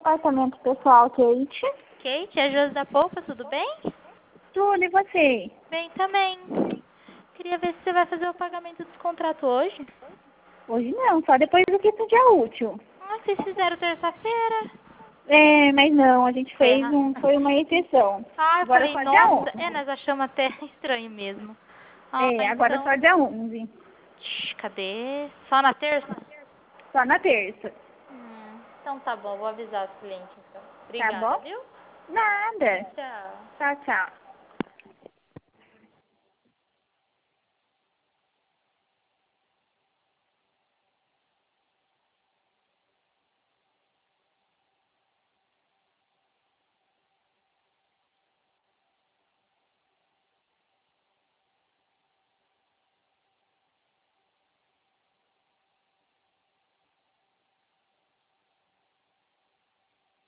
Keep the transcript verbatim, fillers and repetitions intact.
Apartamento pessoal, Kate. Kate, é a Josi da Polpa, tudo bem? Tudo, e você? Bem também. Queria ver se você vai fazer o pagamento dos contratos hoje. Hoje não, só depois do quinto dia útil. Ah, vocês fizeram terça-feira. É, mas não, a gente fez Ferra. um, foi uma exceção. Ah, eu Agora falei, só dia nossa, é, onze. nós achamos até estranho mesmo. Ah, É, agora então... só dia onze. Shhh, cadê? Só na terça? Só na terça. Hum, então tá bom, vou avisar os clientes então. Tá Obrigada, bom? viu? Nada. Tchau. Tchau, tchau.